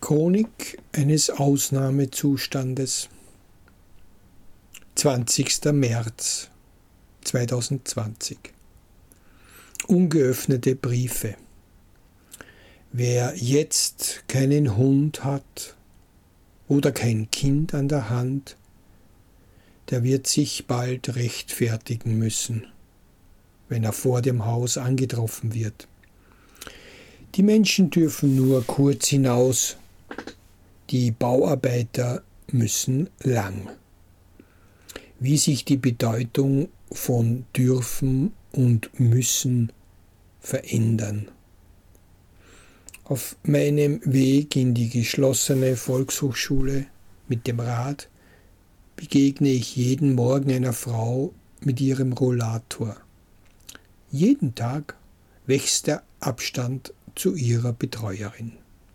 Chronik eines Ausnahmezustandes. 20. März 2020. Ungeöffnete Briefe. Wer jetzt keinen Hund hat oder kein Kind an der Hand, der wird sich bald rechtfertigen müssen, wenn er vor dem Haus angetroffen wird. Die Menschen dürfen nur kurz hinaus, die Bauarbeiter müssen lang. Wie sich die Bedeutung von dürfen und müssen verändern. Auf meinem Weg in die geschlossene Volkshochschule mit dem Rad begegne ich jeden Morgen einer Frau mit ihrem Rollator. Jeden Tag wächst der Abstand zu ihrer Betreuerin.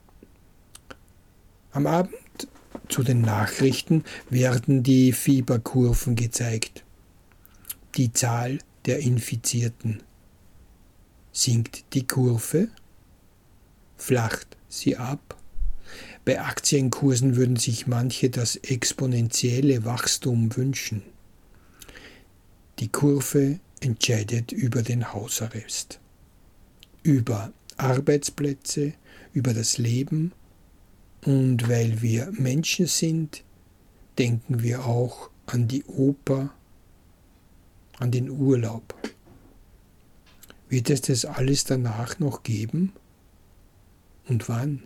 Am Abend zu den Nachrichten werden die Fieberkurven gezeigt. Die Zahl der Infizierten. Sinkt die Kurve? Flacht sie ab? Bei Aktienkursen würden sich manche das exponentielle Wachstum wünschen. Die Kurve entscheidet über den Hausarrest, über Arbeitsplätze, über das Leben, und weil wir Menschen sind, denken wir auch an die Oper, an den Urlaub. Wird es das alles danach noch geben? Und wann?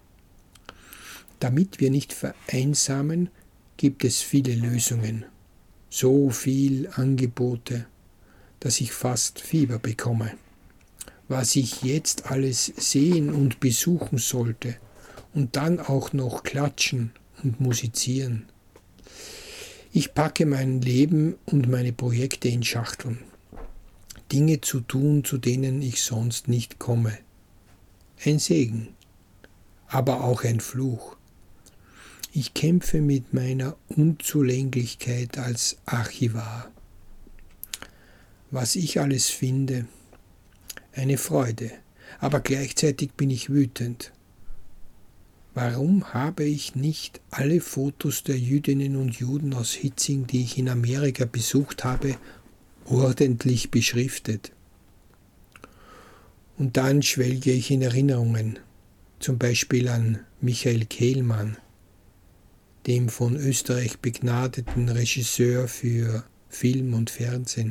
Damit wir nicht vereinsamen, gibt es viele Lösungen, so viel Angebote, dass ich fast Fieber bekomme. Was ich jetzt alles sehen und besuchen sollte und dann auch noch klatschen und musizieren. Ich packe mein Leben und meine Projekte in Schachteln. Dinge zu tun, zu denen ich sonst nicht komme. Ein Segen, aber auch ein Fluch. Ich kämpfe mit meiner Unzulänglichkeit als Archivar. Was ich alles finde, eine Freude, aber gleichzeitig bin ich wütend. Warum habe ich nicht alle Fotos der Jüdinnen und Juden aus Hietzing, die ich in Amerika besucht habe, ordentlich beschriftet? Und dann schwelge ich in Erinnerungen, zum Beispiel an Michael Kehlmann, dem von Österreich begnadeten Regisseur für Film und Fernsehen.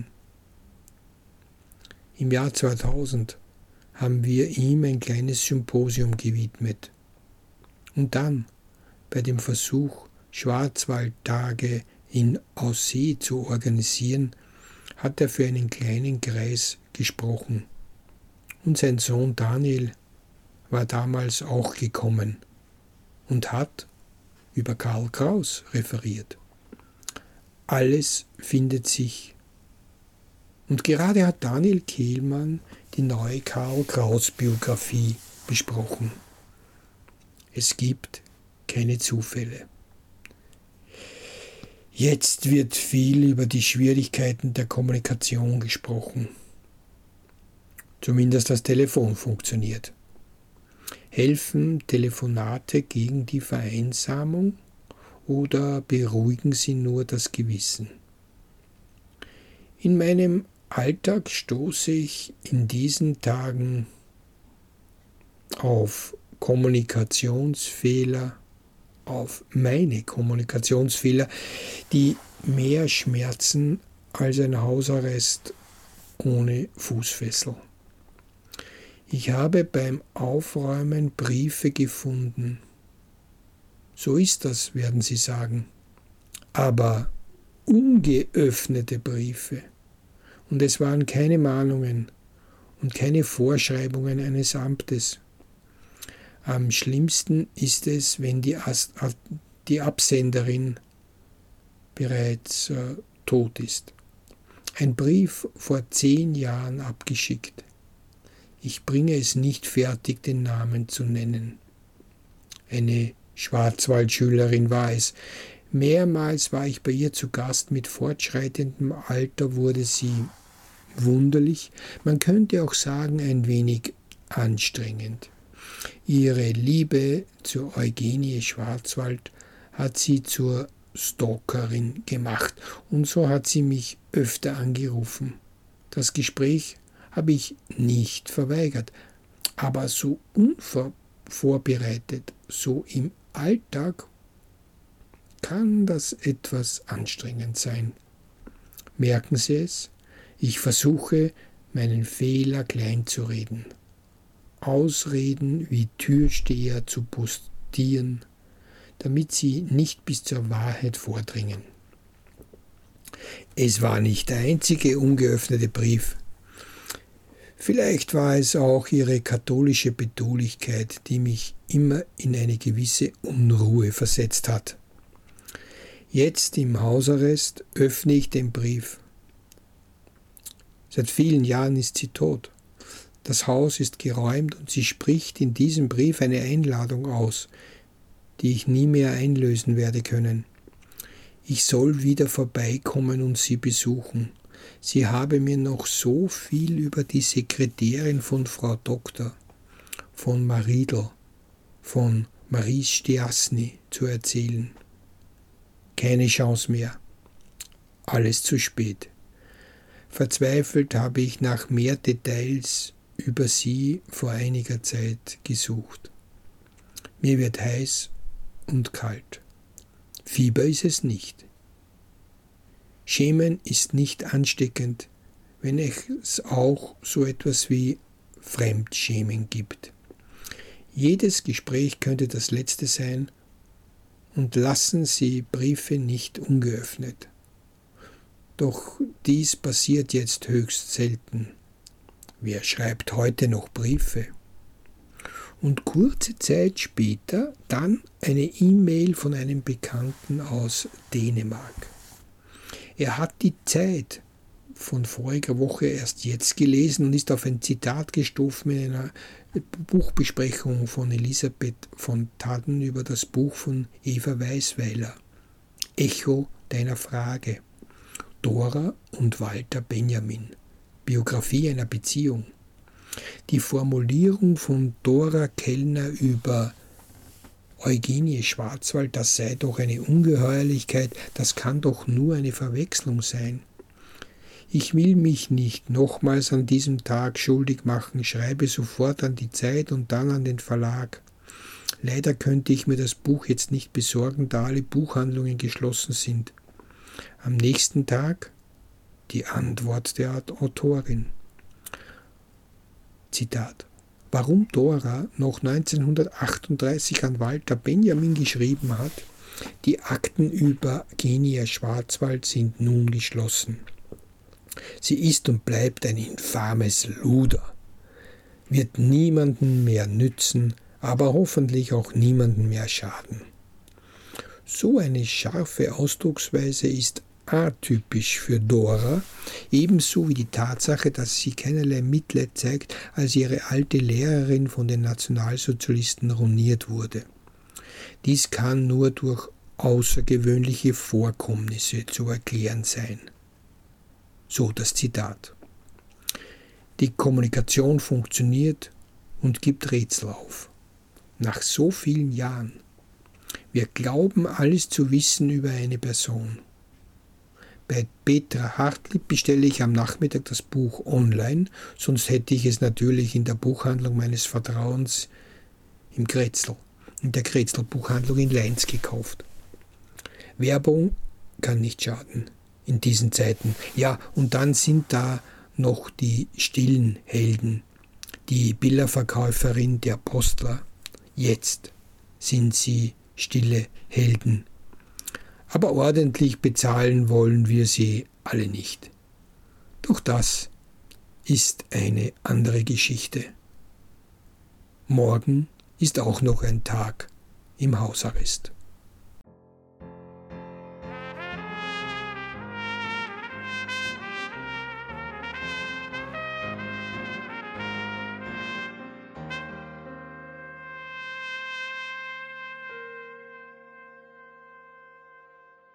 Im Jahr 2000 haben wir ihm ein kleines Symposium gewidmet. Und dann, bei dem Versuch, Schwarzwaldtage in Aussee zu organisieren, hat er für einen kleinen Kreis gesprochen. Und sein Sohn Daniel war damals auch gekommen und hat über Karl Kraus referiert. Alles findet sich. Und gerade hat Daniel Kehlmann die neue Karl Kraus-Biografie besprochen. Es gibt keine Zufälle. Jetzt wird viel über die Schwierigkeiten der Kommunikation gesprochen. Zumindest das Telefon funktioniert. Helfen Telefonate gegen die Vereinsamung oder beruhigen sie nur das Gewissen? In meinem Alltag stoße ich in diesen Tagen auf Kommunikationsfehler, auf meine Kommunikationsfehler, die mehr schmerzen als ein Hausarrest ohne Fußfessel. Ich habe beim Aufräumen Briefe gefunden. So ist das, werden Sie sagen. Aber ungeöffnete Briefe. Und es waren keine Mahnungen und keine Vorschreibungen eines Amtes. Am schlimmsten ist es, wenn die Absenderin bereits tot ist. Ein Brief vor 10 Jahren abgeschickt. Ich bringe es nicht fertig, den Namen zu nennen. Eine Schwarzwaldschülerin war es. Mehrmals war ich bei ihr zu Gast. Mit fortschreitendem Alter wurde sie wunderlich, man könnte auch sagen ein wenig anstrengend. Ihre Liebe zu Eugenie Schwarzwald hat sie zur Stalkerin gemacht und so hat sie mich öfter angerufen. Das Gespräch habe ich nicht verweigert, aber so unvorbereitet, so im Alltag kann das etwas anstrengend sein. Merken Sie es? Ich versuche, meinen Fehler kleinzureden. Ausreden wie Türsteher zu postieren, damit sie nicht bis zur Wahrheit vordringen. Es war nicht der einzige ungeöffnete Brief. Vielleicht war es auch ihre katholische Betulichkeit, die mich immer in eine gewisse Unruhe versetzt hat. Jetzt im Hausarrest öffne ich den Brief. Seit vielen Jahren ist sie tot. Das Haus ist geräumt und sie spricht in diesem Brief eine Einladung aus, die ich nie mehr einlösen werde können. Ich soll wieder vorbeikommen und sie besuchen. Sie habe mir noch so viel über die Sekretärin von Frau Doktor, von Maridl, von Marie Stiasny zu erzählen. Keine Chance mehr. Alles zu spät. Verzweifelt habe ich nach mehr Details über sie vor einiger Zeit gesucht. Mir wird heiß und kalt. Fieber ist es nicht. Schämen ist nicht ansteckend, wenn es auch so etwas wie Fremdschämen gibt. Jedes Gespräch könnte das letzte sein und lassen Sie Briefe nicht ungeöffnet. Doch dies passiert jetzt höchst selten. Wer schreibt heute noch Briefe? Und kurze Zeit später dann eine E-Mail von einem Bekannten aus Dänemark. Er hat die Zeit von voriger Woche erst jetzt gelesen und ist auf ein Zitat gestoßen in einer Buchbesprechung von Elisabeth von Tadden über das Buch von Eva Weisweiler. Echo deiner Frage. Dora und Walter Benjamin. Biografie einer Beziehung. Die Formulierung von Dora Kellner über Eugenie Schwarzwald, das sei doch eine Ungeheuerlichkeit, das kann doch nur eine Verwechslung sein. Ich will mich nicht nochmals an diesem Tag schuldig machen, schreibe sofort an die Zeit und dann an den Verlag. Leider könnte ich mir das Buch jetzt nicht besorgen, da alle Buchhandlungen geschlossen sind. Am nächsten Tag die Antwort der Autorin. Zitat. Warum Dora noch 1938 an Walter Benjamin geschrieben hat, die Akten über Genia Schwarzwald sind nun geschlossen. Sie ist und bleibt ein infames Luder, wird niemanden mehr nützen, aber hoffentlich auch niemanden mehr schaden. So eine scharfe Ausdrucksweise ist atypisch für Dora, ebenso wie die Tatsache, dass sie keinerlei Mitleid zeigt, als ihre alte Lehrerin von den Nationalsozialisten ruiniert wurde. Dies kann nur durch außergewöhnliche Vorkommnisse zu erklären sein. So das Zitat. Die Kommunikation funktioniert und gibt Rätsel auf. Nach so vielen Jahren. Wir glauben, alles zu wissen über eine Person. Bei Petra Hartlieb bestelle ich am Nachmittag das Buch online, sonst hätte ich es natürlich in der Buchhandlung meines Vertrauens in der Kretzel-Buchhandlung in Leins gekauft. Werbung kann nicht schaden in diesen Zeiten. Ja, und dann sind da noch die stillen Helden, die Bilderverkäuferin der Postler. Jetzt sind sie stille Helden. Aber ordentlich bezahlen wollen wir sie alle nicht. Doch das ist eine andere Geschichte. Morgen ist auch noch ein Tag im Hausarrest.